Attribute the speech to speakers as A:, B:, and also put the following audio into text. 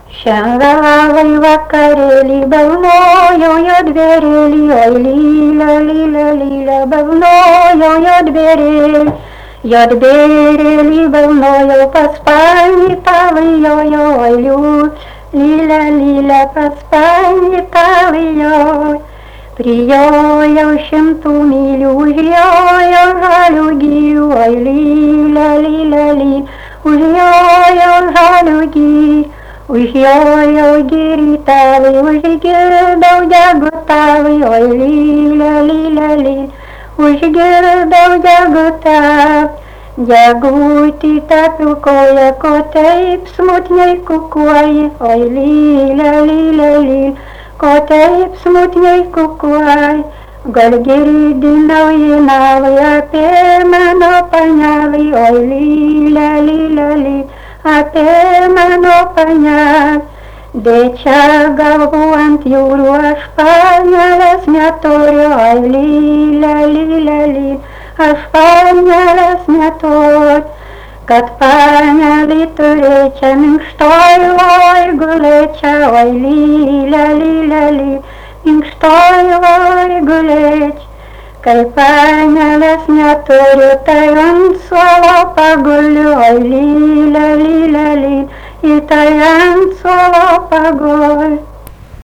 A: Šiandien vakarėlį balnojoje dverėlį, oi lyla, lyla, lyla, balnojoje dverėlį. Jodbėrėlį balnojo paspainį tavėjojo, oi lyla, lyla, paspainį tavėjojo. Prijojo šimtų mylių, užjojo žalių gyvių, oi lyla, lyla, lyla, užjojo žalių gyvių. Užjojo giri tavai, užgirdau degų tavai, oi lyla, lyla, lyla, užgirdau degų tavai. Degutį tapilkoja, ko taip smutniai kukuoji, oi lyla, lyla, lyla, ko taip smutniai kukuoji. Gal girdinau jinavai apie mano panelį, oi lyla, lyla, lyla, apie mano panelį. Bet čia galvų ant jūrų aš panelės neturiu, oi lyla, lyla, lyla, aš panelės neturiu. Kad panelį turėčiau minkštoj loj gulėčiau, oi lyla, lyla, lyla, minkštoj loj gulėčiau. Kai panelės neturiu, tai ant suolo paguliu, oi lyla, lyla, lyla, tai ant suolo paguliu.